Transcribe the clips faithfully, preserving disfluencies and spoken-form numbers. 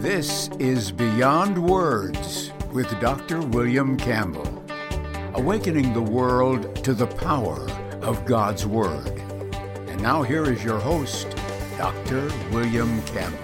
This is Beyond Words with Doctor William Campbell, awakening the world to the power of God's Word. And now here is your host, Doctor William Campbell.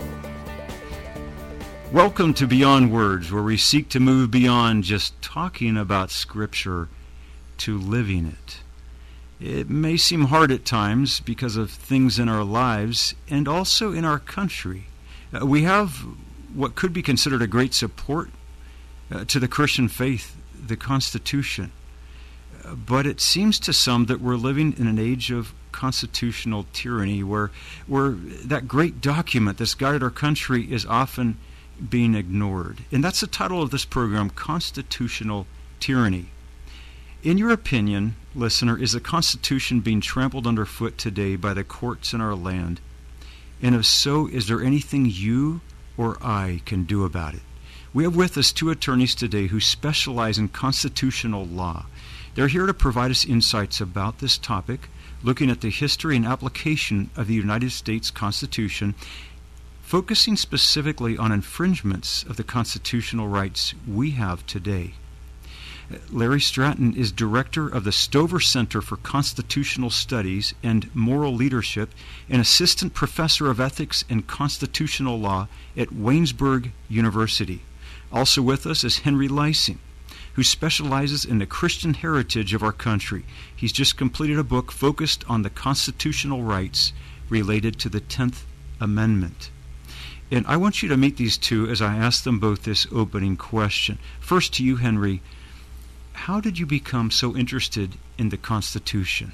Welcome to Beyond Words, where we seek to move beyond just talking about Scripture to living it. It may seem hard at times because of things in our lives and also in our country. Uh, we have what could be considered a great support uh, to the Christian faith, the Constitution. Uh, but it seems to some that we're living in an age of constitutional tyranny where, where that great document that's guided our country is often being ignored. And that's the title of this program, Constitutional Tyranny. In your opinion, listener, is the Constitution being trampled underfoot today by the courts in our land? And if so, is there anything you or I can do about it? We have with us two attorneys today who specialize in constitutional law. They're here to provide us insights about this topic, looking at the history and application of the United States Constitution, focusing specifically on infringements of the constitutional rights we have today. Larry Stratton is director of the Stover Center for Constitutional Studies and Moral Leadership and assistant professor of ethics and constitutional law at Waynesburg University. Also with us is Henry Lysing, who specializes in the Christian heritage of our country. He's just completed a book focused on the constitutional rights related to the tenth Amendment. And I want you to meet these two as I ask them both this opening question. First to you, Henry. How did you become so interested in the Constitution?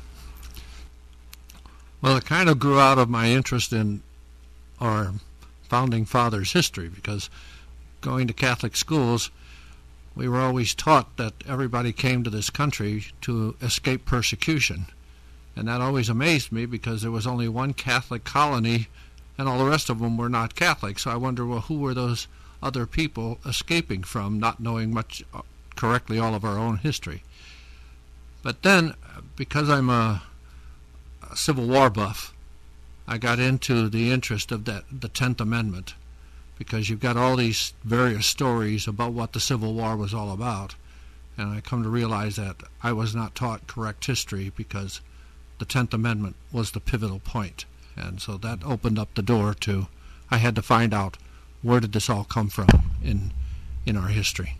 Well, it kind of grew out of my interest in our founding fathers' history, because going to Catholic schools, we were always taught that everybody came to this country to escape persecution. And that always amazed me because there was only one Catholic colony and all the rest of them were not Catholic. So I wonder, well, who were those other people escaping from, not knowing much correctly all of our own history. But then, because I'm a, a Civil War buff, I got into the interest of that the tenth Amendment, because you've got all these various stories about what the Civil War was all about, and I come to realize that I was not taught correct history because the tenth Amendment was the pivotal point. And so that opened up the door to, I had to find out, where did this all come from in in our history.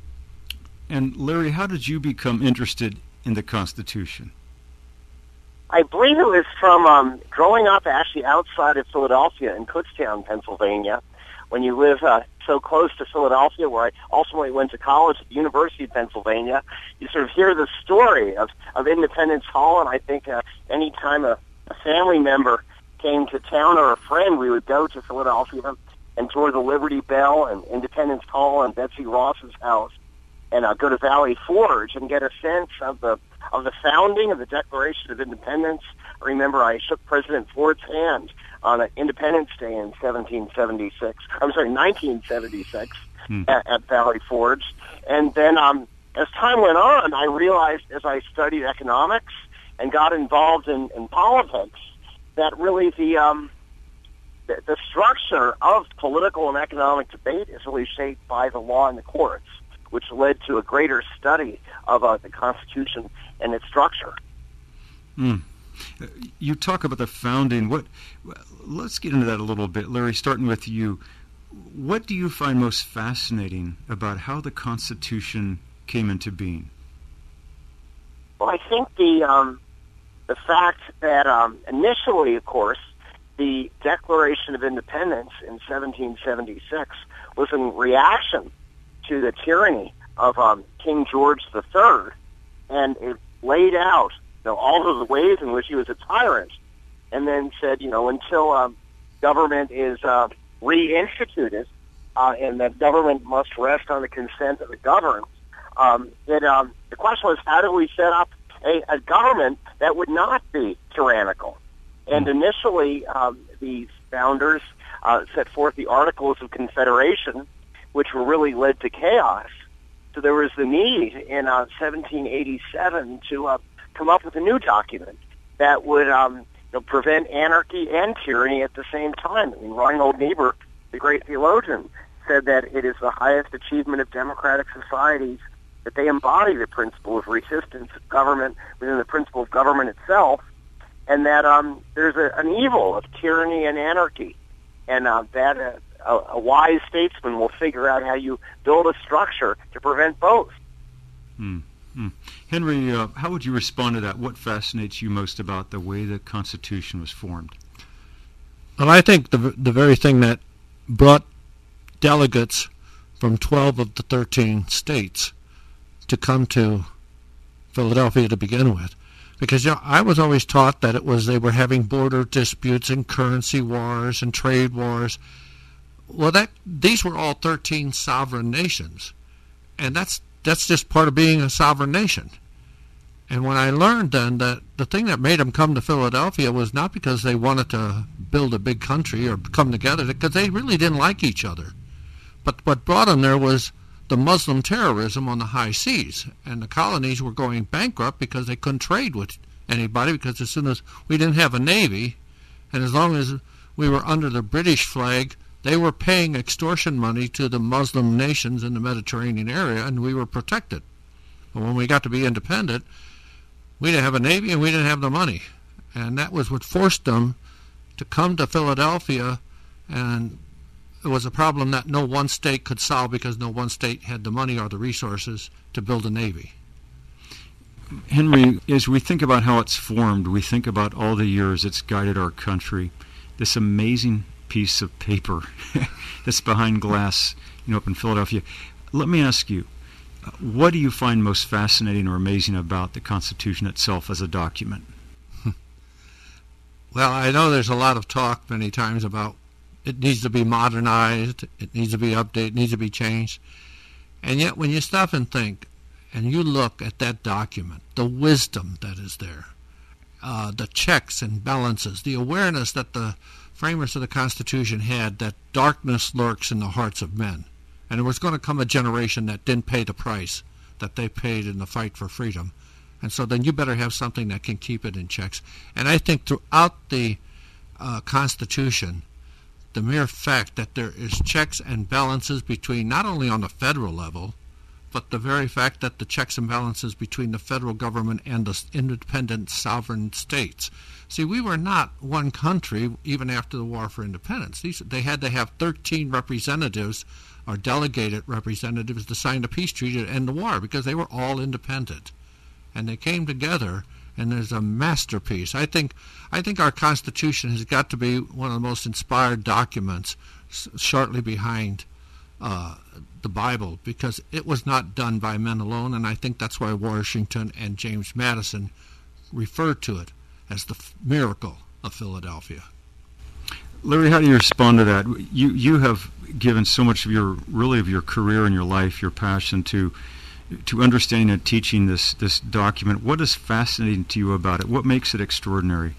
And Larry, how did you become interested in the Constitution? I believe it was from um, growing up actually outside of Philadelphia in Kutztown, Pennsylvania. When you live uh, so close to Philadelphia, where I ultimately went to college at the University of Pennsylvania, you sort of hear the story of, of Independence Hall, and I think uh, any time a, a family member came to town or a friend, we would go to Philadelphia and tour the Liberty Bell and Independence Hall and Betsy Ross's house, and uh, go to Valley Forge and get a sense of the of the founding of the Declaration of Independence. I remember I shook President Ford's hand on Independence Day in seventeen seventy-six. I'm sorry, nineteen seventy-six hmm. at, at Valley Forge. And then um, as time went on, I realized as I studied economics and got involved in, in politics that really the, um, the the structure of political and economic debate is really shaped by the law and the courts, which led to a greater study of uh, the Constitution and its structure. Mm. You talk about the founding. What? Let's get into that a little bit, Larry, starting with you. What do you find most fascinating about how the Constitution came into being? Well, I think the, um, the fact that um, initially, of course, the Declaration of Independence in seventeen seventy-six was in reaction to the tyranny of um, King George the Third, and it laid out, you know, all of the ways in which he was a tyrant, and then said, you know, until um, government is uh, reinstituted, uh, and that government must rest on the consent of the governed, um, that um, the question was, how do we set up a, a government that would not be tyrannical? And initially, um, the founders uh, set forth the Articles of Confederation, which were really led to chaos. So there was the need in uh, seventeen eighty-seven to uh, come up with a new document that would um, you know, prevent anarchy and tyranny at the same time. I mean, Reinhold Niebuhr, the great theologian, said that it is the highest achievement of democratic societies that they embody the principle of resistance of government within the principle of government itself, and that um, there's a, an evil of tyranny and anarchy, and uh, that uh, a, a wise statesman will figure out how you build a structure to prevent both. Hmm. Hmm. Henry, uh, how would you respond to that? What fascinates you most about the way the Constitution was formed? Well, I think the the very thing that brought delegates from twelve of the thirteen states to come to Philadelphia to begin with, because you know, I was always taught that it was they were having border disputes and currency wars and trade wars. Well, that these were all thirteen sovereign nations, and that's that's just part of being a sovereign nation. And when I learned then that the thing that made them come to Philadelphia was not because they wanted to build a big country or come together, because they really didn't like each other. But what brought them there was the Muslim terrorism on the high seas, and the colonies were going bankrupt because they couldn't trade with anybody, because as soon as we didn't have a navy, and as long as we were under the British flag, they were paying extortion money to the Muslim nations in the Mediterranean area, and we were protected. But when we got to be independent, we didn't have a navy and we didn't have the money, and that was what forced them to come to Philadelphia, and it was a problem that no one state could solve because no one state had the money or the resources to build a navy. Henry, as we think about how it's formed, we think about all the years it's guided our country, this amazing piece of paper that's behind glass, you know, up in Philadelphia. Let me ask you, what do you find most fascinating or amazing about the Constitution itself as a document? Well, I know there's a lot of talk many times about it needs to be modernized, it needs to be updated, it needs to be changed. And yet when you stop and think, and you look at that document, the wisdom that is there, uh, the checks and balances, the awareness that the framers of the Constitution had that darkness lurks in the hearts of men, and there was going to come a generation that didn't pay the price that they paid in the fight for freedom. And so then you better have something that can keep it in checks. And I think throughout the uh, Constitution, the mere fact that there is checks and balances between, not only on the federal level, but the very fact that the checks and balances between the federal government and the independent sovereign states. See, we were not one country even after the War for Independence. These, they had to have thirteen representatives or delegated representatives to sign the peace treaty to end the war because they were all independent. And they came together, and there's a masterpiece. I think I think our Constitution has got to be one of the most inspired documents s- shortly behind uh, the Bible, because it was not done by men alone, and I think that's why Washington and James Madison referred to it as the f- miracle of Philadelphia. Larry, how do you respond to that? You you have given so much of your, really of your career and your life, your passion to to understanding and teaching this, this document. What is fascinating to you about it? What makes it extraordinary?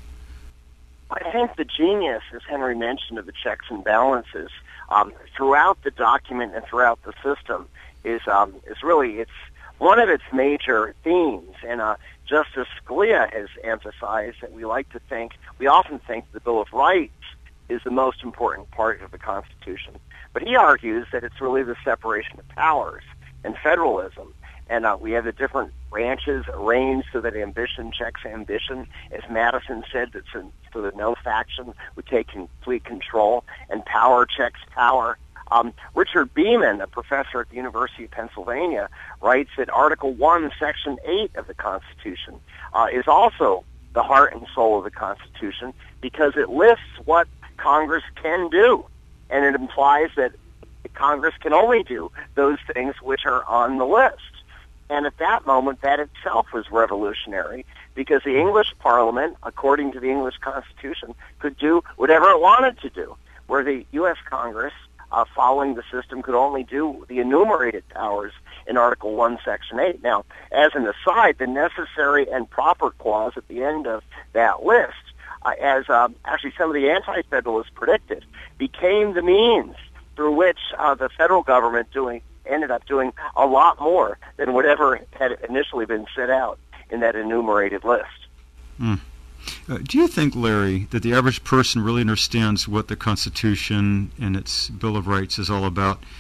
I think the genius, as Henry mentioned, of the checks and balances um, throughout the document and throughout the system is um, is really, it's one of its major themes. And uh, Justice Scalia has emphasized that we like to think, we often think the Bill of Rights is the most important part of the Constitution. But he argues that it's really the separation of powers and federalism. And uh, we have the different branches arranged so that ambition checks ambition. As Madison said, that so, so that no faction would take complete control, and power checks power. Um, Richard Beeman, a professor at the University of Pennsylvania, writes that Article one, Section eight of the Constitution uh, is also the heart and soul of the Constitution because it lists what Congress can do, and it implies that Congress can only do those things which are on the list. And at that moment, that itself was revolutionary because the English Parliament, according to the English Constitution, could do whatever it wanted to do, where the U S Congress, uh, following the system, could only do the enumerated powers in Article one, Section eight. Now, as an aside, the necessary and proper clause at the end of that list, uh, as um, actually some of the anti-federalists predicted, became the means through which uh, the federal government doing ended up doing a lot more than whatever had initially been set out in that enumerated list. Mm. Uh, do you think, Larry, that the average person really understands what the Constitution and its Bill of Rights is all about?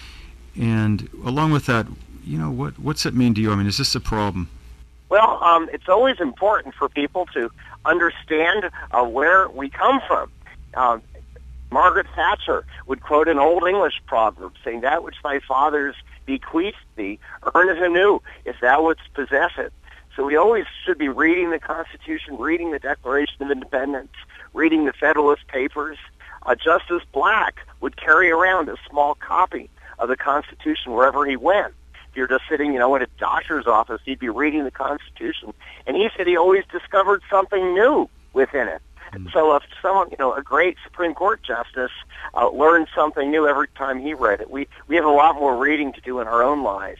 And along with that, you know, what what's it mean to you? I mean, is this a problem? Well, um, it's always important for people to understand uh, where we come from. Uh, Margaret Thatcher would quote an old English proverb saying, "That which thy fathers bequeathed thee, earn it anew, if thou wouldst possess it." So we always should be reading the Constitution, reading the Declaration of Independence, reading the Federalist Papers. Uh, Justice Black would carry around a small copy of the Constitution wherever he went. If you're just sitting, you know, in a doctor's office, he'd be reading the Constitution. And he said he always discovered something new within it. Mm. So if someone, you know, a great Supreme Court justice uh, learned something new every time he read it, we, we have a lot more reading to do in our own lives.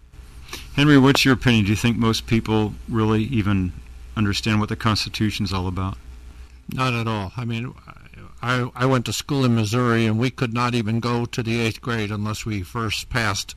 Henry, what's your opinion? Do you think most people really even understand what the Constitution is all about? Not at all. I mean, I, I went to school in Missouri, and we could not even go to the eighth grade unless we first passed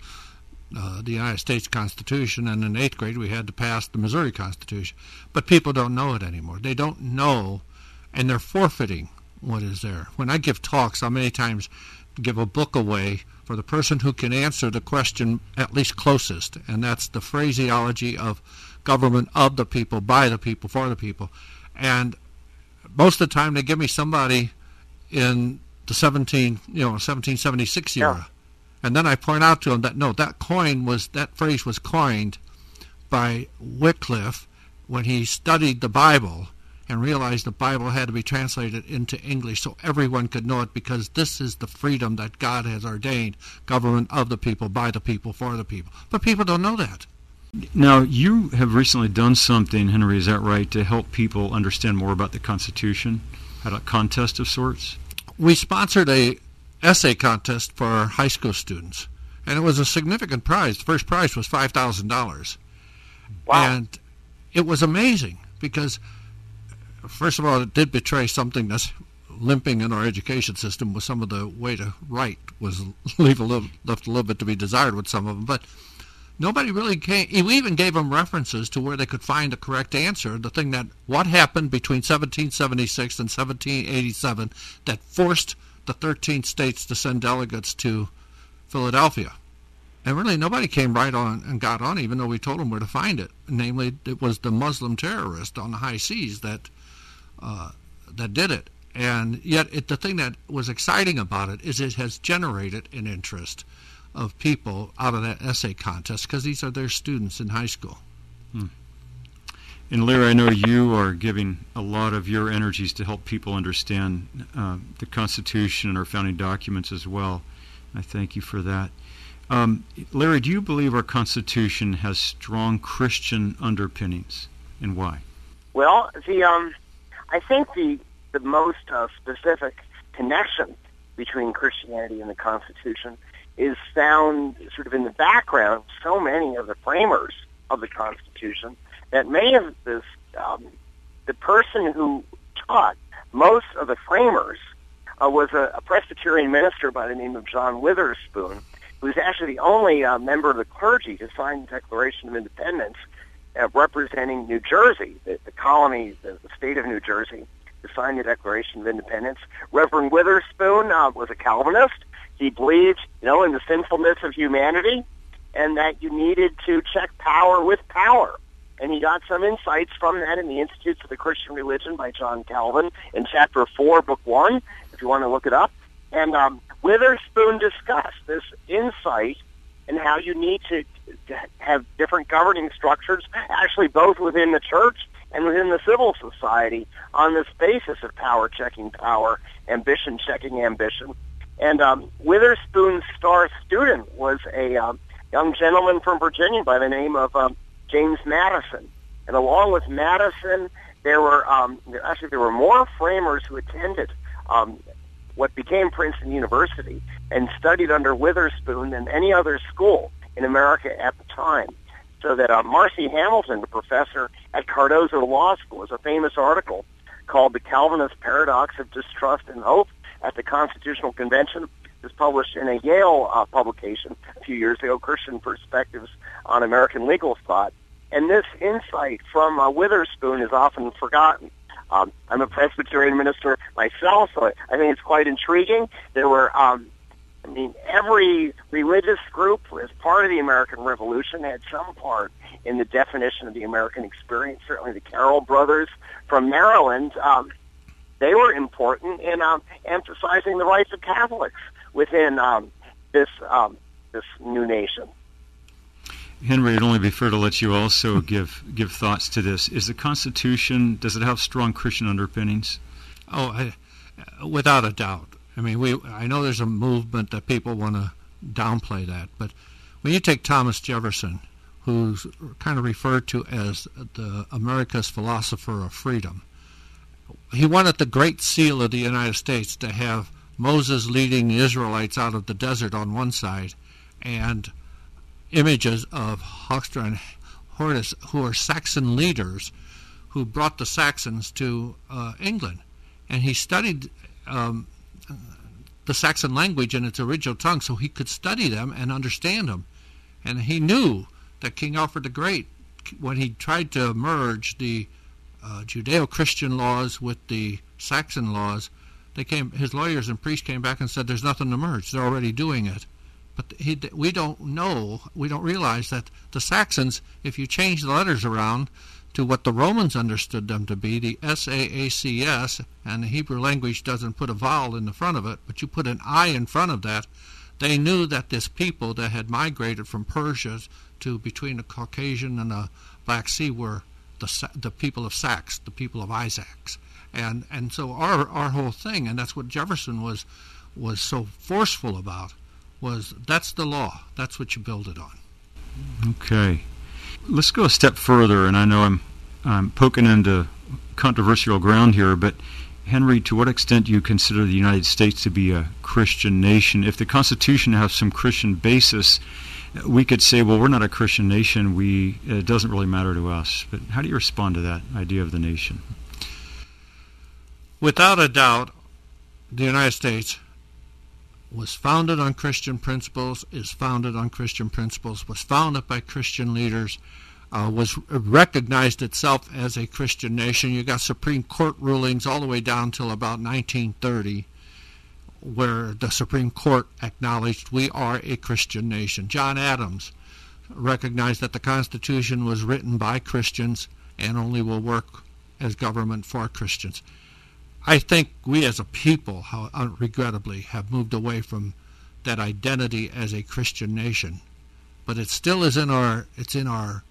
uh, the United States Constitution, and in eighth grade we had to pass the Missouri Constitution. But people don't know it anymore. They don't know, and they're forfeiting what is there. When I give talks, I many times give a book away for the person who can answer the question at least closest, and that's the phraseology of government of the people, by the people, for the people. And most of the time they give me somebody in the seventeen, you know, seventeen seventy-six era. Yeah. And then I point out to them that, no, that coin was, that phrase was coined by Wycliffe when he studied the Bible and realized the Bible had to be translated into English so everyone could know it, because this is the freedom that God has ordained, government of the people, by the people, for the people. But people don't know that. Now, you have recently done something, Henry, is that right, to help people understand more about the Constitution? Had a contest of sorts? We sponsored a essay contest for our high school students, and it was a significant prize. The first prize was five thousand dollars. Wow. And it was amazing because, first of all, it did betray something that's limping in our education system with some of the way to write was leave a little, left a little bit to be desired with some of them. But nobody really came. We even gave them references to where they could find the correct answer, the thing that what happened between seventeen seventy-six and seventeen eighty-seven that forced the thirteen states to send delegates to Philadelphia. And really nobody came right on and got on, even though we told them where to find it. Namely, it was the Muslim terrorist on the high seas that uh, that did it. And yet it, the thing that was exciting about it is it has generated an interest of people out of that essay contest, because these are their students in high school. Hmm. And Larry, I know you are giving a lot of your energies to help people understand uh, the Constitution and our founding documents as well. I thank you for that. Um, Larry, do you believe our Constitution has strong Christian underpinnings, and why? Well, the um, I think the the most uh, specific connection between Christianity and the Constitution is found sort of in the background of so many of the framers of the Constitution that many of this, um, the person who taught most of the framers uh, was a, a Presbyterian minister by the name of John Witherspoon, who was actually the only uh, member of the clergy to sign the Declaration of Independence uh, representing New Jersey, the, the colony, the, the state of New Jersey, to sign the Declaration of Independence. Reverend Witherspoon uh, was a Calvinist. He believed, you know, in the sinfulness of humanity and that you needed to check power with power. And he got some insights from that in the Institutes of the Christian Religion by John Calvin in chapter four, book one, if you want to look it up. And um, Witherspoon discussed this insight and how you need to, to have different governing structures, actually both within the church and within the civil society, on this basis of power checking power, ambition checking ambition. And um, Witherspoon's star student was a um, young gentleman from Virginia by the name of um, James Madison. And along with Madison, there were um, actually there were more framers who attended um, what became Princeton University and studied under Witherspoon than any other school in America at the time. So that uh, Marcy Hamilton, a professor at Cardozo Law School, has a famous article called "The Calvinist Paradox of Distrust and Hope" at the Constitutional Convention. It was published in a Yale uh, publication a few years ago, Christian Perspectives on American Legal Thought. And this insight from uh, Witherspoon is often forgotten. Um, I'm a Presbyterian minister myself, so I think it's quite intriguing. There were um, mean, every religious group, as part of the American Revolution, had some part in the definition of the American experience. Certainly the Carroll brothers from Maryland, um, they were important in um, emphasizing the rights of Catholics within um, this um, this new nation. Henry, it'd only be fair to let you also give give thoughts to this. Is the Constitution, does it have strong Christian underpinnings? Oh, I, without a doubt. I mean, we I know there's a movement that people want to downplay that, but when you take Thomas Jefferson, who's kind of referred to as the America's philosopher of freedom, he wanted the Great Seal of the United States to have Moses leading the Israelites out of the desert on one side, and images of Hoxtra and Hortus, who are Saxon leaders who brought the Saxons to uh, England. And he studied um, the Saxon language in its original tongue so he could study them and understand them. And he knew that King Alfred the Great, when he tried to merge the uh, Judeo-Christian laws with the Saxon laws, they came. His lawyers and priests came back and said, "There's nothing to merge. They're already doing it." But he, we don't know, we don't realize that the Saxons, if you change the letters around to what the Romans understood them to be, the S A A C S, and the Hebrew language doesn't put a vowel in the front of it, but you put an I in front of that, they knew that this people that had migrated from Persia to between the Caucasian and the Black Sea were the the people of Sax, the people of Isaacs. And and so our our whole thing, and that's what Jefferson was was so forceful about, was that's the law. That's what you build it on. Okay. Let's go a step further, and I know I'm, I'm poking into controversial ground here, but Henry, to what extent do you consider the United States to be a Christian nation? If the Constitution has some Christian basis, we could say, well, we're not a Christian nation. We it doesn't really matter to us. But how do you respond to that idea of the nation? Without a doubt, the United States was founded on Christian principles, is founded on Christian principles, was founded by Christian leaders, uh, was recognized itself as a Christian nation. You got Supreme Court rulings all the way down till about nineteen thirty, where the Supreme Court acknowledged we are a Christian nation. John Adams recognized that the Constitution was written by Christians and only will work as government for Christians. I think we as a people, how, regrettably, have moved away from that identity as a Christian nation. But it still is in our, it's in our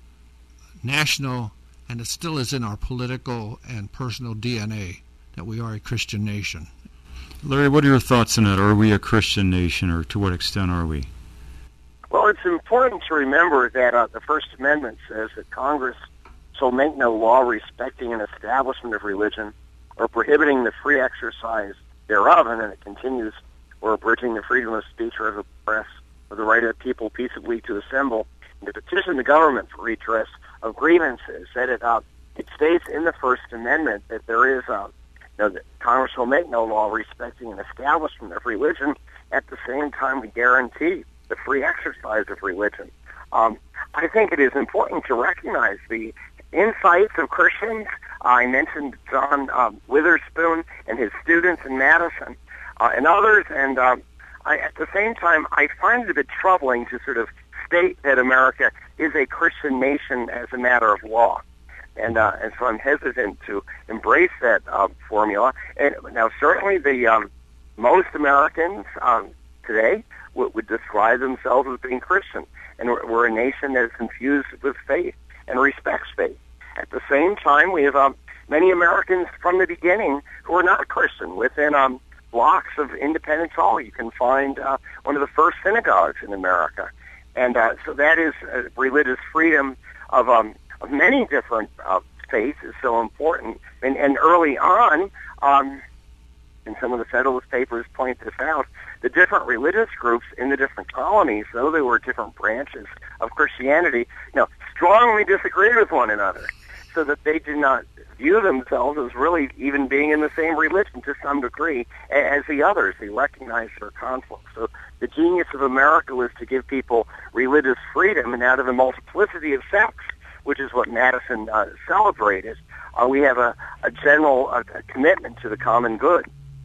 national, and it still is in our political and personal D N A that we are a Christian nation. Larry, what are your thoughts on that? Are we a Christian nation, or to what extent are we? Well, it's important to remember that uh, the First Amendment says that Congress shall make no law respecting an establishment of religion or prohibiting the free exercise thereof, and then it continues, or abridging the freedom of speech or of the press, or the right of the people peaceably to assemble and to petition the government for redress of grievances. That it, uh, it states in the First Amendment that there is, uh, you know, that Congress will make no law respecting an establishment of religion. At the same time, we guarantee the free exercise of religion. Um, I think it is important to recognize the insights of Christians. I mentioned John um, Witherspoon and his students in Madison uh, and others, and um, I, at the same time, I find it a bit troubling to sort of state that America is a Christian nation as a matter of law. And uh, and so I'm hesitant to embrace that uh, formula. And now, certainly, the um, most Americans um, today would, would describe themselves as being Christian, and we're, we're a nation that is infused with faith and respects faith. At the same time, we have um, many Americans from the beginning who are not Christian. Within um, blocks of Independence Hall, you can find uh, one of the first synagogues in America. And uh, so that is uh, religious freedom of, um, of many different uh, faiths is so important. And, and early on, um, and some of the Federalist Papers point this out, the different religious groups in the different colonies, though they were different branches of Christianity, you know, strongly disagreed with one another, so that they did not view themselves as really even being in the same religion to some degree as the others. They recognized their conflict. So the genius of America was to give people religious freedom, and out of the multiplicity of sects, which is what Madison uh, celebrated, uh, we have a, a general uh, commitment to the common good.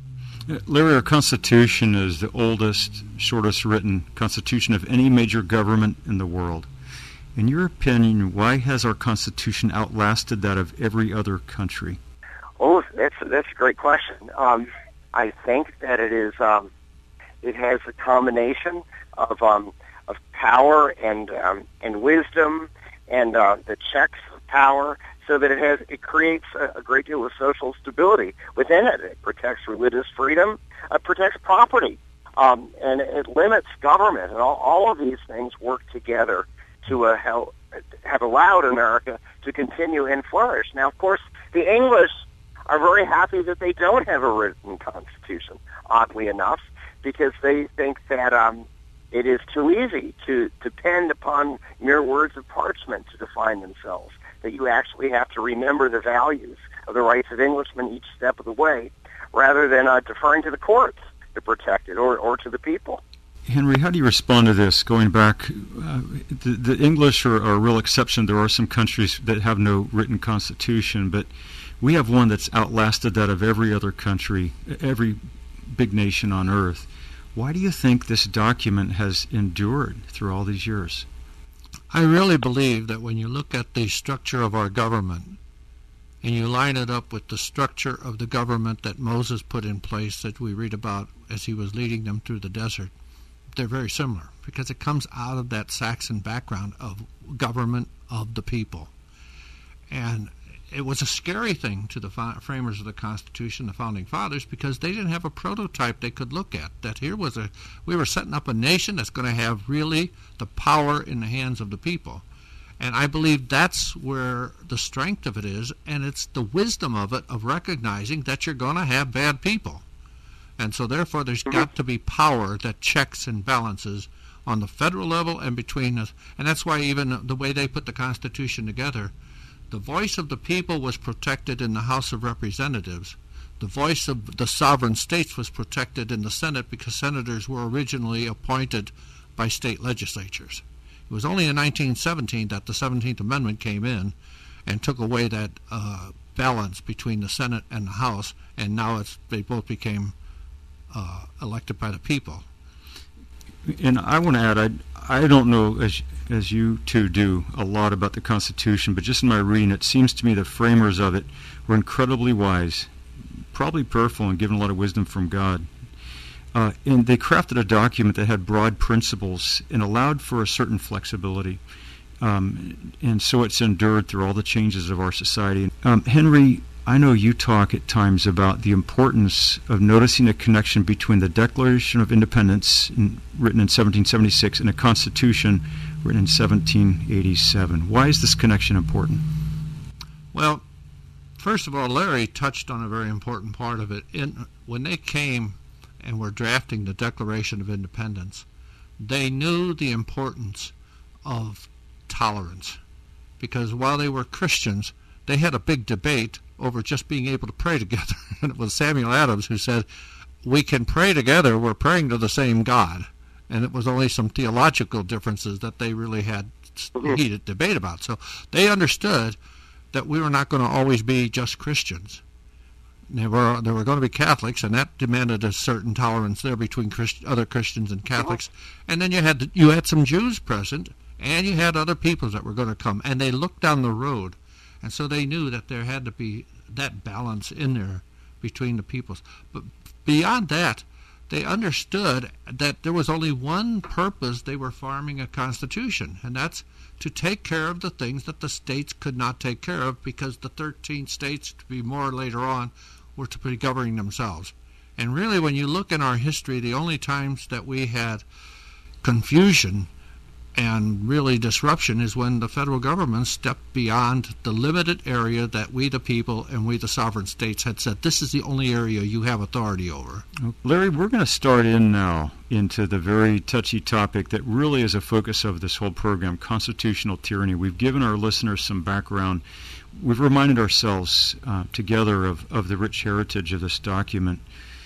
Larry, our Constitution is the oldest, shortest written Constitution of any major government in the world. In your opinion, why has our Constitution outlasted that of every other country? Oh, that's that's a great question. Um, I think that it is um, it has a combination of um, of power and um, and wisdom and uh, the checks of power, so that it has it creates a, a great deal of social stability within it. It protects religious freedom, it protects property, um, and it limits government. And all, all of these things work together to uh, help, have allowed America to continue and flourish. Now, of course, the English are very happy that they don't have a written constitution, oddly enough, because they think that um, it is too easy to depend upon mere words of parchment to define themselves, that you actually have to remember the values of the rights of Englishmen each step of the way, rather than uh, deferring to the courts to protect it, or, or to the people. Henry, how do you respond to this? Going back, uh, the, the English are, are a real exception. There are some countries that have no written constitution, but we have one that's outlasted that of every other country, every big nation on earth. Why do you think this document has endured through all these years? I really believe that when you look at the structure of our government and you line it up with the structure of the government that Moses put in place that we read about as he was leading them through the desert, they're very similar because it comes out of that Saxon background of government of the people. And it was a scary thing to the framers of the Constitution, the Founding Fathers, because they didn't have a prototype they could look at. That here was a, we were setting up a nation that's going to have really the power in the hands of the people. And I believe that's where the strength of it is, and it's the wisdom of it, of recognizing that you're going to have bad people. And so therefore there's got to be power that checks and balances on the federal level and between us. And that's why even the way they put the Constitution together, the voice of the people was protected in the House of Representatives. The voice of the sovereign states was protected in the Senate because senators were originally appointed by state legislatures. It was only in nineteen seventeen that the seventeenth Amendment came in and took away that uh, balance between the Senate and the House, and now it's, they both became uh, elected by the people. And I want to add, I, I don't know, as as you two do, a lot about the Constitution, but just in my reading, it seems to me the framers of it were incredibly wise, probably prayerful and given a lot of wisdom from God. Uh, and they crafted a document that had broad principles and allowed for a certain flexibility. Um, and so it's endured through all the changes of our society. Um, Henry, I know you talk at times about the importance of noticing a connection between the Declaration of Independence in, written in seventeen seventy-six and a Constitution written in seventeen eighty-seven. Why is this connection important? Well, first of all, Larry touched on a very important part of it. In, when they came and were drafting the Declaration of Independence, they knew the importance of tolerance, because while they were Christians, they had a big debate over just being able to pray together. And it was Samuel Adams who said, we can pray together, we're praying to the same God. And it was only some theological differences that they really had heated debate about. So they understood that we were not going to always be just Christians. There were, there were going to be Catholics, and that demanded a certain tolerance there between Christ, other Christians and Catholics. And then you had, you had some Jews present, and you had other peoples that were going to come. And they looked down the road. And so they knew that there had to be that balance in there between the peoples. But beyond that, they understood that there was only one purpose they were farming a constitution, and that's to take care of the things that the states could not take care of, because the thirteen states, to be more later on, were to be governing themselves. And really, when you look in our history, the only times that we had confusion and really disruption is when the federal government stepped beyond the limited area that we the people and we the sovereign states had said, this is the only area you have authority over. Larry, we're going to start in now into the very touchy topic that really is a focus of this whole program, constitutional tyranny. We've given our listeners some background. We've reminded ourselves uh, together of, of the rich heritage of this document.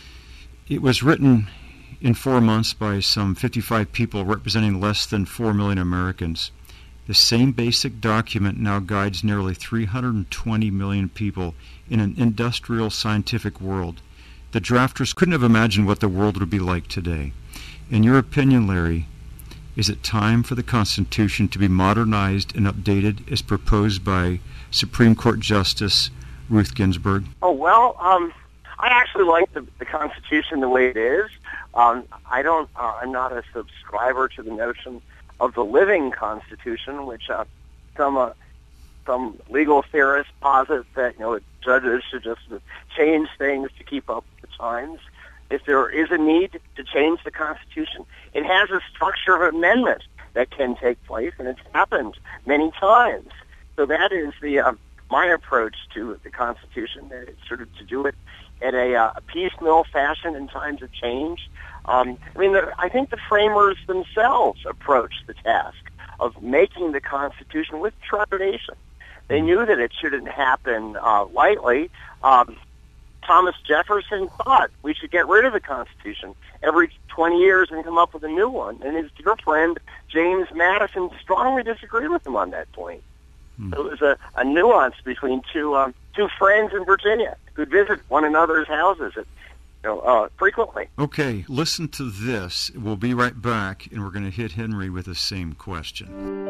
It was written in four months by some fifty-five people representing less than four million Americans. The same basic document now guides nearly three hundred twenty million people in an industrial scientific world The drafters couldn't have imagined what the world would be like today. In your opinion, Larry, is it time for the Constitution to be modernized and updated as proposed by Supreme Court Justice Ruth Ginsburg? Oh, well, um, I actually like the, the Constitution the way it is. Um, I don't, uh, I'm not a subscriber to the notion of the living Constitution, which uh, some uh, some legal theorists posit that, you know, judges should just change things to keep up with the times. If there is a need to change the Constitution, it has a structure of amendment that can take place, and it's happened many times. So that is the uh, my approach to the Constitution, that it's sort of to do it at a, uh, a piecemeal fashion in times of change. Um, I mean, the, I think the framers themselves approached the task of making the Constitution with trepidation. They knew that it shouldn't happen uh, lightly. Um, Thomas Jefferson thought we should get rid of the Constitution every twenty years and come up with a new one. And his dear friend, James Madison, strongly disagreed with him on that point. Hmm. So it was a, a nuance between two um, two friends in Virginia who'd visit one another's houses at, you know, uh, frequently. Okay, listen to this. We'll be right back, and we're going to hit Henry with the same question.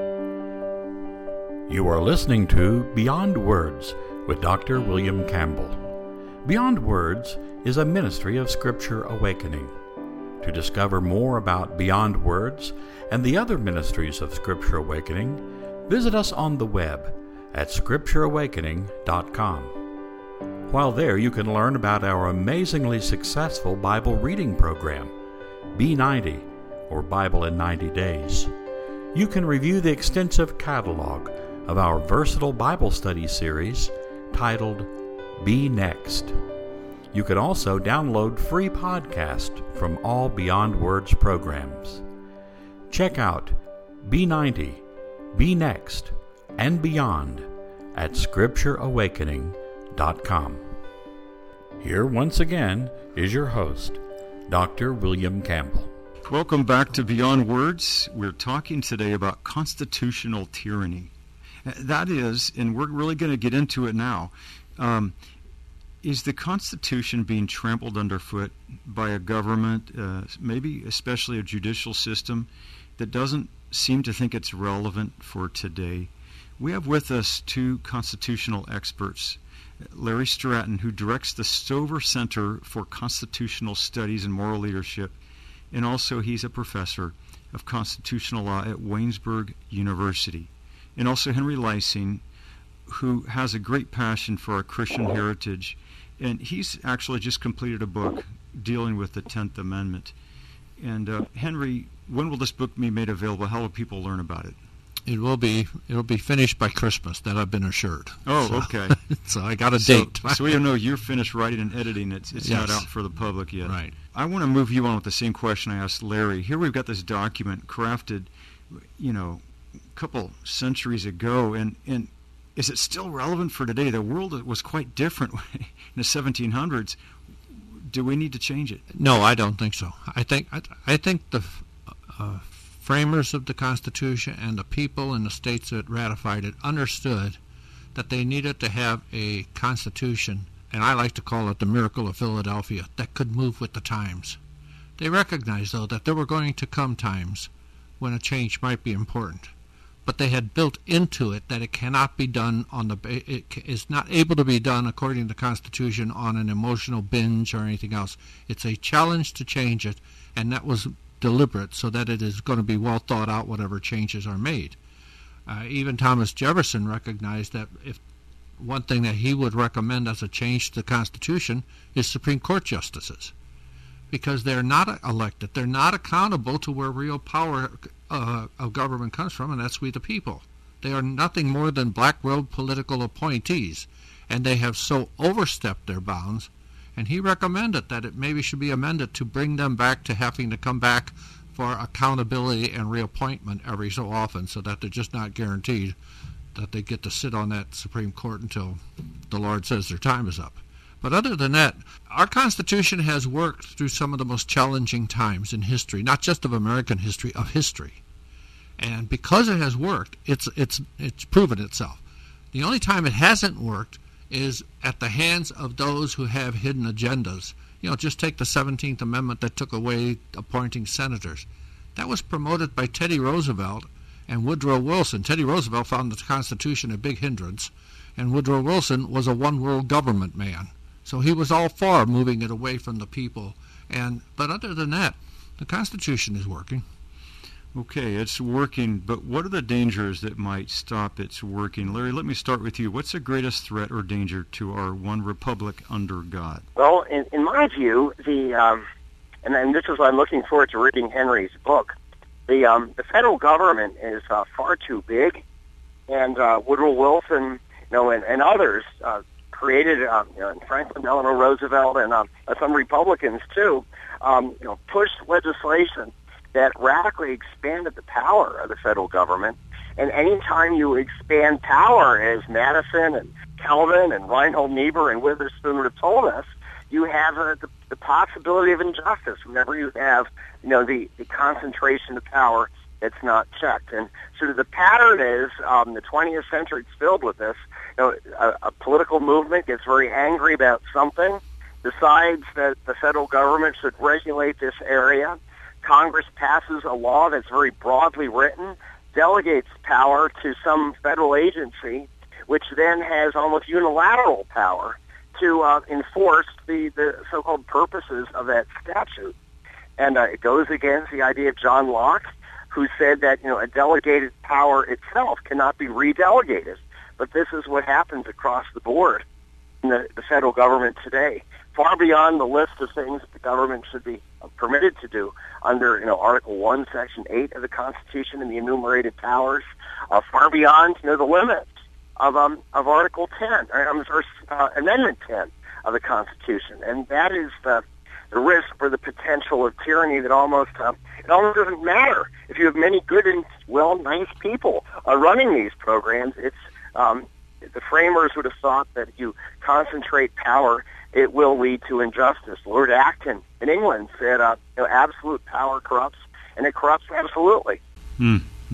You are listening to Beyond Words with Doctor William Campbell. Beyond Words is a ministry of Scripture Awakening. To discover more about Beyond Words and the other ministries of Scripture Awakening, visit us on the web at scripture awakening dot com. While there, you can learn about our amazingly successful Bible reading program, B ninety, or Bible in ninety days. You can review the extensive catalog of our versatile Bible study series titled Be Next. You can also download free podcasts from all Beyond Words programs. Check out B ninety, Be Next, and Beyond at scripture awakening dot com. Here once again is your host, Doctor William Campbell. Welcome back to Beyond Words. We're talking today about constitutional tyranny. That is, and we're really going to get into it now, um, is the Constitution being trampled underfoot by a government, uh, maybe especially a judicial system, that doesn't seem to think it's relevant for today? We have with us two constitutional experts, Larry Stratton, who directs the Stover Center for Constitutional Studies and Moral Leadership, and also he's a professor of constitutional law at Waynesburg University. And also Henry Lysing, who has a great passion for our Christian heritage, and he's actually just completed a book dealing with the tenth Amendment. And uh, Henry, when will this book be made available? How will people learn about it? It will be. It'll be finished by Christmas. That I've been assured. Oh, so, okay. So I got a so, date. So we know you're finished writing and editing. It's it's yes. not out for the public yet. Right. I want to move you on with the same question I asked Larry. Here we've got this document crafted, you know, a couple centuries ago, and and is it still relevant for today? The world was quite different in the seventeen hundreds. Do we need to change it? No, I don't think so. I think I, I think the uh, framers of the Constitution and the people in the states that ratified it understood that they needed to have a Constitution, and I like to call it the Miracle of Philadelphia, that could move with the times. They recognized, though, that there were going to come times when a change might be important, but they had built into it that it cannot be done on the it is not able to be done according to the Constitution on an emotional binge or anything else. It's a challenge to change it, and that was deliberate, so that it is going to be well thought out whatever changes are made. Uh, even Thomas Jefferson recognized that if one thing that he would recommend as a change to the Constitution is Supreme Court justices, because they're not elected, they're not accountable to where real power uh, of government comes from, and that's we the people. They are nothing more than black-robed political appointees, and they have so overstepped their bounds. And he recommended that it maybe should be amended to bring them back to having to come back for accountability and reappointment every so often, so that they're just not guaranteed that they get to sit on that Supreme Court until the Lord says their time is up. But other than that, our Constitution has worked through some of the most challenging times in history, not just of American history, of history. And because it has worked, it's it's it's proven itself. The only time it hasn't worked is at the hands of those who have hidden agendas You know, just take the seventeenth Amendment that took away appointing senators. That was promoted by Teddy Roosevelt and Woodrow Wilson. Teddy Roosevelt found the Constitution a big hindrance, and Woodrow Wilson was a one-world government man. So he was all for moving it away from the people. And but other than that, the Constitution is working. Okay, it's working, but what are the dangers that might stop its working? Larry, let me start with you. What's the greatest threat or danger to our one republic under God? Well, in, in my view, the um, and, and this is why I'm looking forward to reading Henry's book. The um, the federal government is uh, far too big, and uh, Woodrow Wilson, you know, and, and others uh, created, uh, you know, and Franklin Delano Roosevelt, and uh, some Republicans too, um, you know, pushed legislation that radically expanded the power of the federal government. And anytime you expand power, as Madison and Calvin and Reinhold Niebuhr and Witherspoon would have told us, you have uh, the, the possibility of injustice whenever you have, you know, the, the concentration of power that's not checked. And sort of the pattern is um, the twentieth century is filled with this. You know, a, a political movement gets very angry about something, decides that the federal government should regulate this area. Congress passes a law that's very broadly written, delegates power to some federal agency, which then has almost unilateral power to uh, enforce the, the so-called purposes of that statute. And uh, it goes against the idea of John Locke, who said that, you know, a delegated power itself cannot be redelegated. But this is what happens across the board in the, the federal government today, far beyond the list of things that the government should be permitted to do under, you know, Article One, Section Eight of the Constitution and the enumerated powers, uh, far beyond, you know, the limits of um of Article Ten, or, or uh, Amendment Ten of the Constitution, and that is the the risk for the potential of tyranny that almost uh, it almost doesn't matter if you have many good and well nice people uh, running these programs. It's um, the framers would have thought that if you concentrate power, it will lead to injustice. Lord Acton in England said, uh, you know, absolute power corrupts, and it corrupts absolutely. Mm-hmm.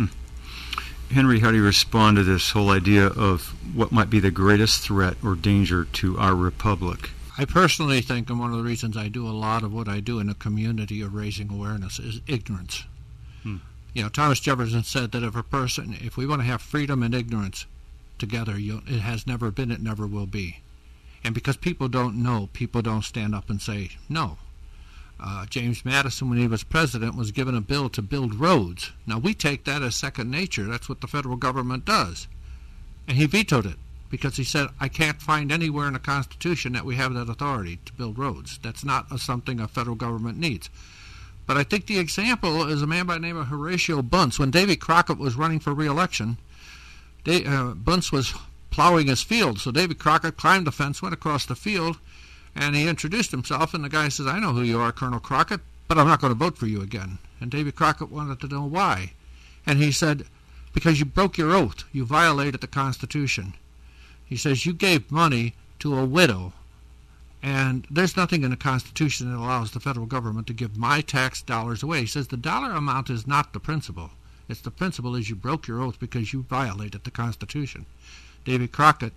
Henry, how do you respond to this whole idea of what might be the greatest threat or danger to our republic? I personally think, and one of the reasons I do a lot of what I do in a community of raising awareness, is ignorance. Hmm. You know, Thomas Jefferson said that if a person, if we want to have freedom and ignorance together, you, it has never been, it never will be. And because people don't know, people don't stand up and say no. Uh, James Madison, when he was president, was given a bill to build roads. Now, we take that as second nature. That's what the federal government does. And he vetoed it because he said, I can't find anywhere in the Constitution that we have that authority to build roads. That's not a, something a federal government needs. But I think the example is a man by the name of Horatio Bunce. When Davy Crockett was running for re-election, they, uh, Bunce was plowing his field. So Davy Crockett climbed the fence, went across the field, and he introduced himself, and the guy says, I know who you are, Colonel Crockett, but I'm not going to vote for you again. And Davy Crockett wanted to know why. And he said, because you broke your oath. You violated the Constitution. He says, you gave money to a widow, and there's nothing in the Constitution that allows the federal government to give my tax dollars away. He says the dollar amount is not the principle. It's the principle is you broke your oath because you violated the Constitution. Davy Crockett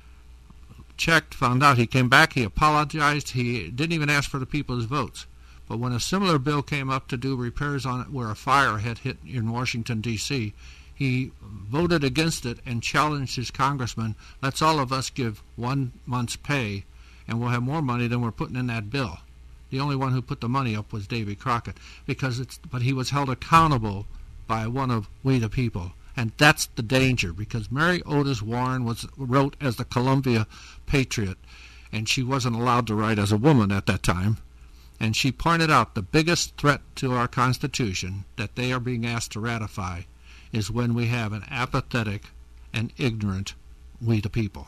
checked, found out, he came back, he apologized, he didn't even ask for the people's votes. But when a similar bill came up to do repairs on it where a fire had hit in Washington, D C, he voted against it and challenged his congressman, let's all of us give one month's pay and we'll have more money than we're putting in that bill. The only one who put the money up was Davy Crockett, because it's, but he was held accountable by one of we the people. And that's the danger, because Mary Otis Warren was wrote as the Columbia Patriot, and she wasn't allowed to write as a woman at that time. And she pointed out the biggest threat to our Constitution that they are being asked to ratify is when we have an apathetic and ignorant we the people.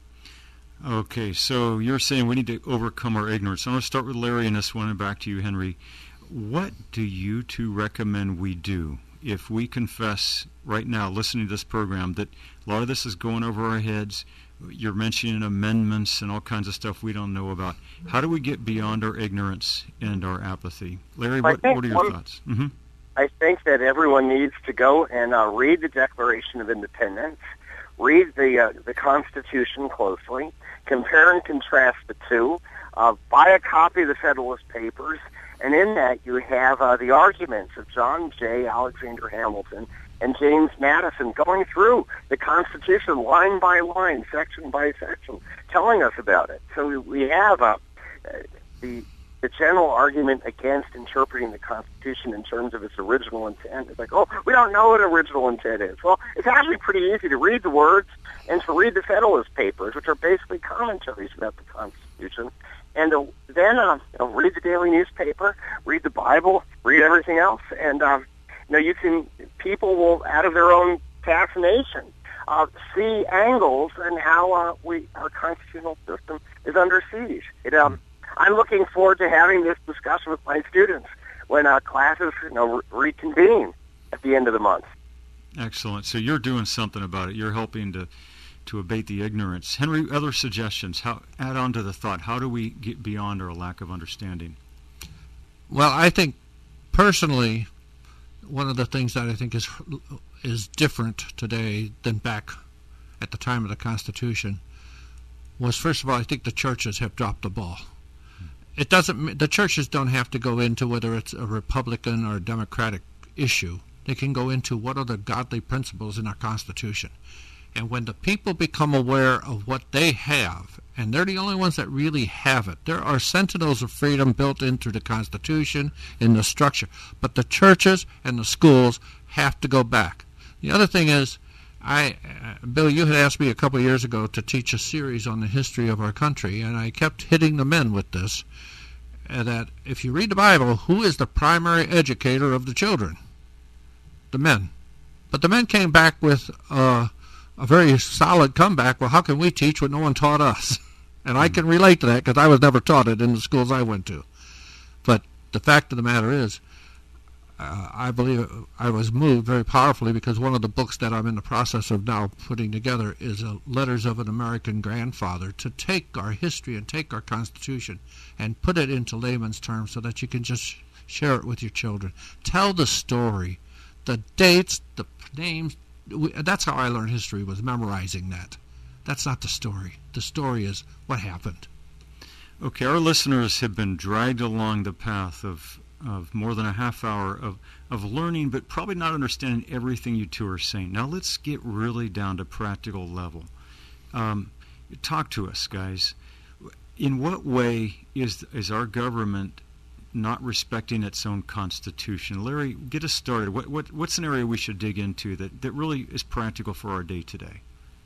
Okay, so you're saying we need to overcome our ignorance. I'm going to start with Larry in this one and back to you, Henry. What do you two recommend we do if we confess right now, listening to this program, that a lot of this is going over our heads? You're mentioning amendments and all kinds of stuff we don't know about. How do we get beyond our ignorance and our apathy? Larry, what, what are your one, thoughts? Mm-hmm. I think that everyone needs to go and uh, read the Declaration of Independence, read the uh, the Constitution closely, compare and contrast the two, uh, buy a copy of the Federalist Papers, and in that you have uh, the arguments of John Jay, Alexander Hamilton, and James Madison going through the Constitution line by line, section by section, telling us about it. So we, we have uh, the the general argument against interpreting the Constitution in terms of its original intent. It's like, oh, we don't know what original intent is. Well, it's actually pretty easy to read the words and to read the Federalist Papers, which are basically commentaries about the Constitution, and to then uh, you know, read the daily newspaper, read the Bible, read everything else, and um, you know, you can people will, out of their own fascination, uh, see angles and how uh, we our constitutional system is under siege. It um. I'm looking forward to having this discussion with my students when uh, classes, you know, re- reconvene at the end of the month. Excellent. So you're doing something about it. You're helping to to abate the ignorance. Henry, other suggestions? How add on to the thought? How do we get beyond our lack of understanding? Well, I think personally, one of the things that I think is is different today than back at the time of the Constitution was, first of all, I think the churches have dropped the ball. It doesn't. The churches don't have to go into whether it's a Republican or a Democratic issue. They can go into what are the godly principles in our Constitution. And when the people become aware of what they have, and they're the only ones that really have it, there are sentinels of freedom built into the Constitution, in the structure. But the churches and the schools have to go back. The other thing is, I, uh, Bill, you had asked me a couple of years ago to teach a series on the history of our country, and I kept hitting the men with this, uh, that if you read the Bible, who is the primary educator of the children? The men. But the men came back with uh, a very solid comeback. Well, how can we teach what no one taught us? And I can relate to that because I was never taught it in the schools I went to. But the fact of the matter is, Uh, I believe I was moved very powerfully because one of the books that I'm in the process of now putting together is uh, Letters of an American Grandfather, to take our history and take our Constitution and put it into layman's terms so that you can just share it with your children. Tell the story, the dates, the names. That's how I learned history, was memorizing that. That's not the story. The story is what happened. Okay, our listeners have been dragged along the path of of more than a half hour of, of learning, but probably not understanding everything you two are saying. Now let's get really down to practical level. Um, talk to us, guys. In what way is is our government not respecting its own Constitution? Larry, get us started. What, what What's an area we should dig into that, that really is practical for our day today?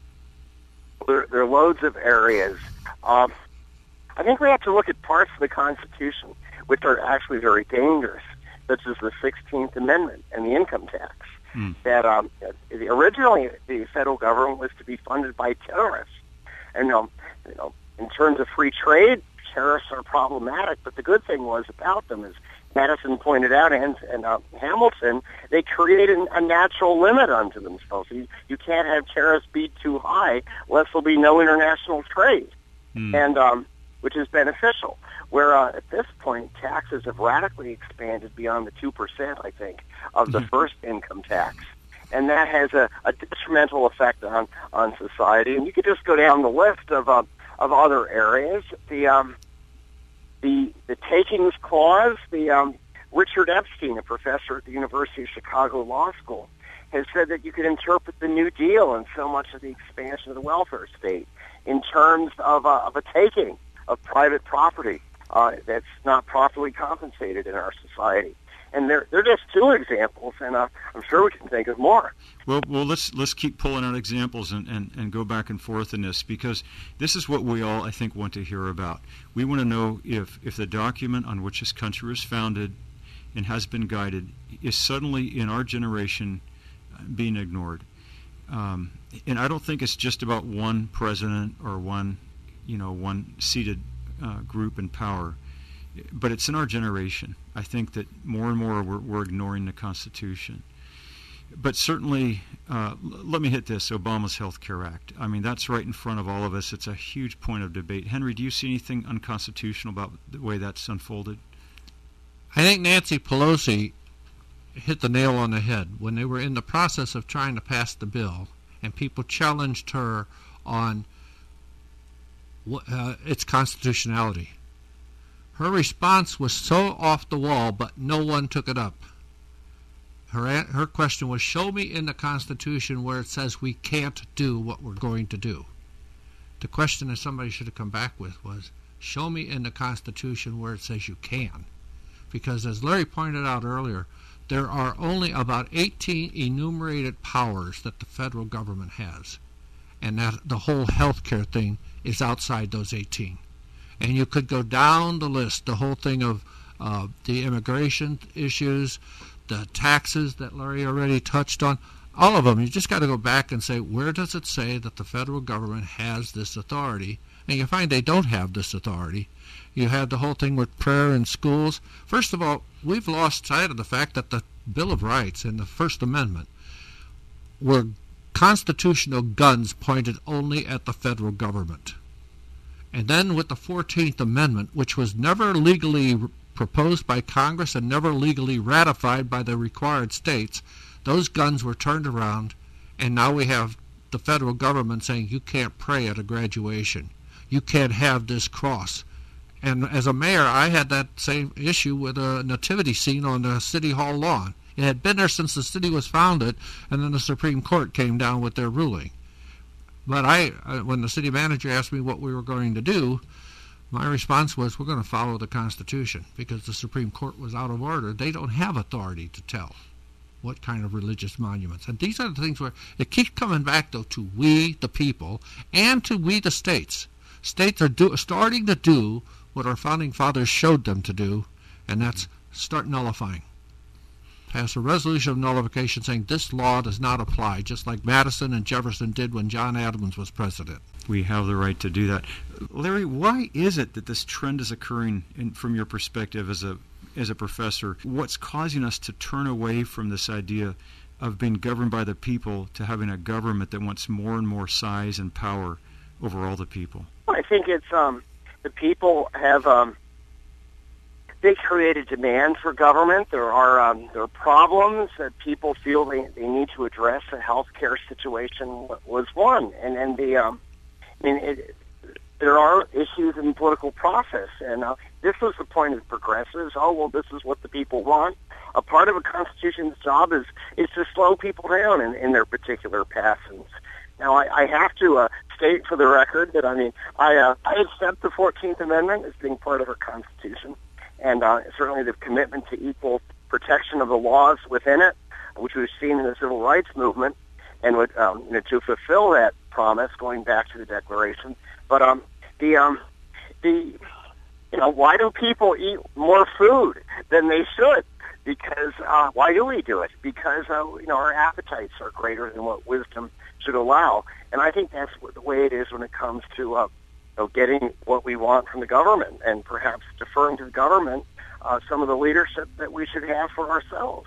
There, there are loads of areas. Um, I think we have to look at parts of the Constitution which are actually very dangerous, such as the sixteenth Amendment and the income tax. Mm. That um, originally the federal government was to be funded by terrorists, and um, you know, in terms of free trade, terrorists are problematic. But the good thing was about them, as Madison pointed out, and and uh, Hamilton, they created a natural limit unto themselves. You, you can't have terrorists be too high, lest there'll be no international trade, mm. and um, which is beneficial. Where uh, at this point, taxes have radically expanded beyond the two percent, I think, of the first income tax. And that has a, a detrimental effect on, on society. And you could just go down the list of uh, of other areas. The um, the the takings clause, the um, Richard Epstein, a professor at the University of Chicago Law School, has said that you could interpret the New Deal and so much of the expansion of the welfare state in terms of, uh, of a taking of private property. Uh, that's not properly compensated in our society, and they're they're just two examples, and uh, I'm sure we can think of more. Well, well, let's let's keep pulling out examples and, and, and go back and forth in this, because this is what we all, I think, want to hear about. We want to know if if the document on which this country was founded and has been guided is suddenly in our generation being ignored. Um, and I don't think it's just about one president or one, you know, one seated Uh, group in power, but it's in our generation. I think that more and more we're, we're ignoring the Constitution. But certainly, uh, l- let me hit this, Obama's Health Care Act. I mean, that's right in front of all of us. It's a huge point of debate. Henry, do you see anything unconstitutional about the way that's unfolded? I think Nancy Pelosi hit the nail on the head when they were in the process of trying to pass the bill, and people challenged her on uh, its constitutionality. Her response was so off the wall, but no one took it up. Her her question was, show me in the Constitution where it says we can't do what we're going to do. The question that somebody should have come back with was, show me in the Constitution where it says you can. Because as Larry pointed out earlier, there are only about eighteen enumerated powers that the federal government has. And that the whole health care thing is outside those eighteen. And you could go down the list, the whole thing of uh, the immigration issues, the taxes that Larry already touched on, all of them. You just got to go back and say, where does it say that the federal government has this authority? And you find they don't have this authority. You have the whole thing with prayer in schools. First of all, we've lost sight of the fact that the Bill of Rights and the First Amendment were constitutional guns pointed only at the federal government. And then with the fourteenth Amendment, which was never legally proposed by Congress and never legally ratified by the required states, those guns were turned around, and now we have the federal government saying you can't pray at a graduation. You can't have this cross. And as a mayor, I had that same issue with a nativity scene on the City Hall lawn. It had been there since the city was founded, and then the Supreme Court came down with their ruling. But I, when the city manager asked me what we were going to do, my response was, we're going to follow the Constitution, because the Supreme Court was out of order. They don't have authority to tell what kind of religious monuments. And these are the things where it keeps coming back, though, to we, the people, and to we, the states. States are do, starting to do what our founding fathers showed them to do, and that's start nullifying. Pass a resolution of nullification saying this law does not apply, just like Madison and Jefferson did when John Adams was president. We have the right to do that. Larry, why is it that this trend is occurring in, from your perspective as a as a professor? What's causing us to turn away from this idea of being governed by the people to having a government that wants more and more size and power over all the people? Well, I think it's um, the people have um, they created demand for government. There are um, there are problems that people feel they, they need to address. The healthcare situation was one, and and the um, I mean it, there are issues in the political process, and uh, this was the point of progressives. Oh well, this is what the people want. A part of a constitution's job is is to slow people down in, in their particular passions. Now, I, I have to uh, state for the record that I mean I uh, I accept the fourteenth Amendment as being part of our Constitution. And uh, certainly the commitment to equal protection of the laws within it, which we've seen in the civil rights movement, and would, um, you know, to fulfill that promise, going back to the Declaration. But um, the um, the you know, why do people eat more food than they should? Because uh, why do we do it? Because uh, you know, our appetites are greater than what wisdom should allow, and I think that's the way it is when it comes to uh, of getting what we want from the government, and perhaps deferring to the government uh, some of the leadership that we should have for ourselves.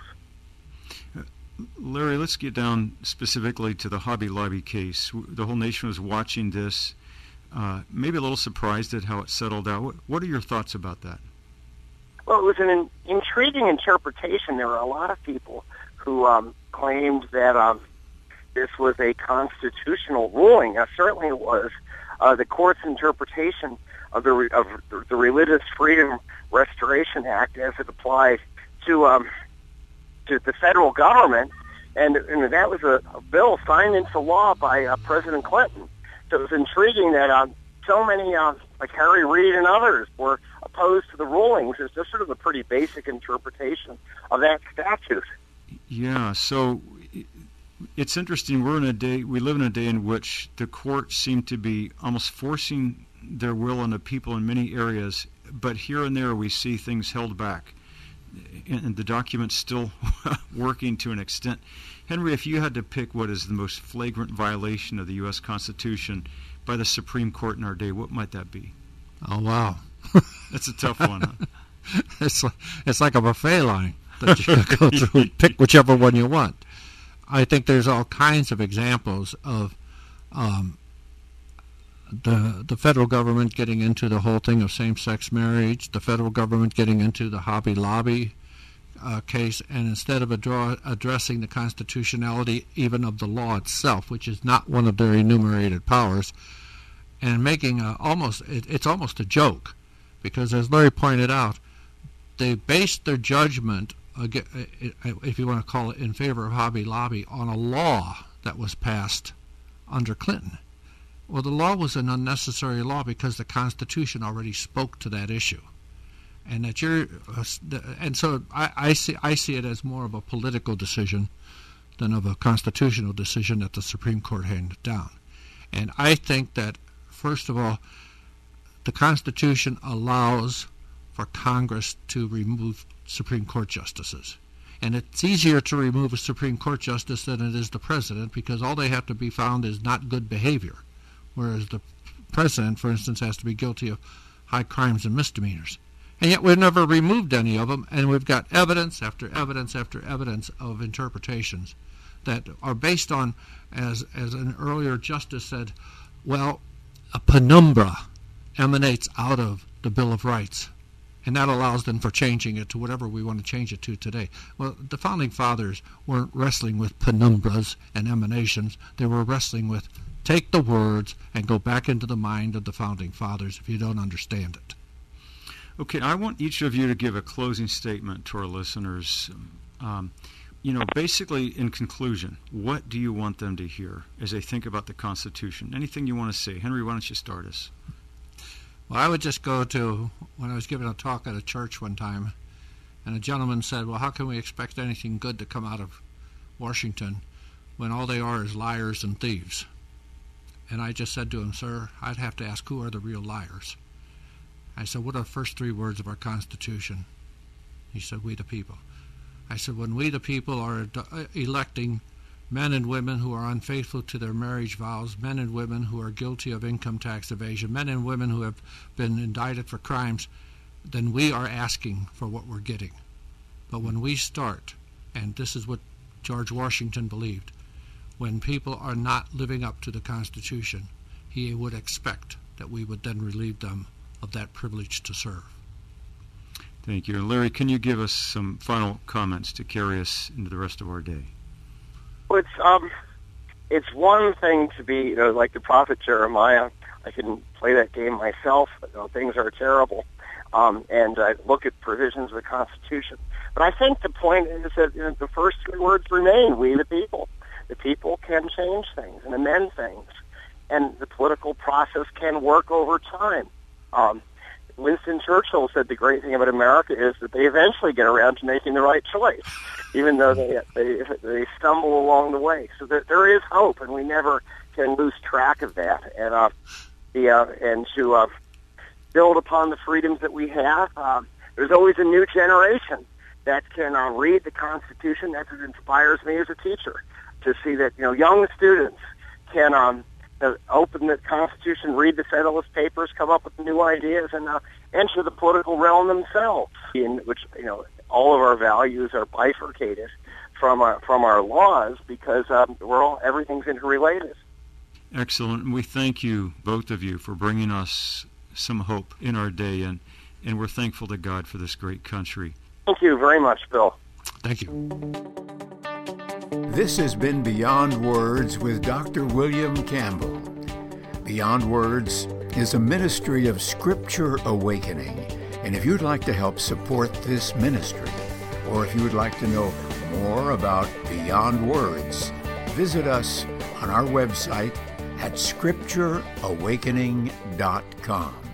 Larry, let's get down specifically to the Hobby Lobby case. The whole nation was watching this, uh, maybe a little surprised at how it settled out. What, what are your thoughts about that? Well, it was an in- intriguing interpretation. There were a lot of people who um, claimed that um, this was a constitutional ruling. Now, certainly it was. Uh, the court's interpretation of the re- of the Religious Freedom Restoration Act as it applied to um, to the federal government, and, and that was a, a bill signed into law by uh, President Clinton. So it was intriguing that uh, so many, uh, like Harry Reid and others, were opposed to the ruling, which is just sort of a pretty basic interpretation of that statute. Yeah, so it's interesting. We're in a day, we live in a day in which the courts seem to be almost forcing their will on the people in many areas, but here and there we see things held back, and the document's still working to an extent. Henry, if you had to pick what is the most flagrant violation of the U S Constitution by the Supreme Court in our day, what might that be? Oh, wow. That's a tough one, huh? It's like, it's like a buffet line that you go through and pick whichever one you want. I think there's all kinds of examples of um, the the federal government getting into the whole thing of same-sex marriage, the federal government getting into the Hobby Lobby uh, case, and instead of addra- addressing the constitutionality even of the law itself, which is not one of their enumerated powers, and making a, almost it, it's almost a joke, because as Larry pointed out, they based their judgment, if you want to call it, in favor of Hobby Lobby on a law that was passed under Clinton. Well, the law was an unnecessary law because the Constitution already spoke to that issue, and that you're, and so I, I see I see it as more of a political decision than of a constitutional decision that the Supreme Court handed down. And I think that, first of all, the Constitution allows for Congress to remove Supreme Court justices. And it's easier to remove a Supreme Court justice than it is the president, because all they have to be found is not good behavior, whereas the president, for instance, has to be guilty of high crimes and misdemeanors. And yet we've never removed any of them, and we've got evidence after evidence after evidence of interpretations that are based on, as as an earlier justice said, well, a penumbra emanates out of the Bill of Rights, and that allows them for changing it to whatever we want to change it to today. Well, the Founding Fathers weren't wrestling with penumbras and emanations. They were wrestling with, take the words and go back into the mind of the Founding Fathers if you don't understand it. Okay, I want each of you to give a closing statement to our listeners. Um, you know, basically, in conclusion, what do you want them to hear as they think about the Constitution? Anything you want to say? Henry, why don't you start us? Well, I would just go to, when I was giving a talk at a church one time, and a gentleman said, well, how can we expect anything good to come out of Washington when all they are is liars and thieves? And I just said to him, sir, I'd have to ask, who are the real liars? I said, what are the first three words of our Constitution? He said, we the people. I said, when we the people are electing men and women who are unfaithful to their marriage vows, men and women who are guilty of income tax evasion, men and women who have been indicted for crimes, then we are asking for what we're getting. But when we start, and this is what George Washington believed, when people are not living up to the Constitution, he would expect that we would then relieve them of that privilege to serve. Thank you. Larry, can you give us some final comments to carry us into the rest of our day? Well, it's um, it's one thing to be, you know, like the prophet Jeremiah. I can play that game myself. But, you know, things are terrible, um, and I look at provisions of the Constitution. But I think the point is that, you know, the first three words remain: we the people. The people can change things and amend things, and the political process can work over time. Um, Winston Churchill said the great thing about America is that they eventually get around to making the right choice, even though they they, they stumble along the way. So that there is hope, and we never can lose track of that. And uh, the uh, and to uh, build upon the freedoms that we have, uh, there's always a new generation that can uh, read the Constitution. That's what inspires me as a teacher, to see that, you know, young students can um, uh, open the Constitution, read the Federalist Papers, come up with new ideas, and uh, enter the political realm themselves, in which, you know, all of our values are bifurcated from our, from our laws, because um, we're all, everything's interrelated. Excellent. And we thank you, both of you, for bringing us some hope in our day, and, and we're thankful to God for this great country. Thank you very much, Bill. Thank you. This has been Beyond Words with Doctor William Campbell. Beyond Words is a ministry of Scripture Awakening. And if you'd like to help support this ministry, or if you would like to know more about Beyond Words, visit us on our website at scripture awakening dot com.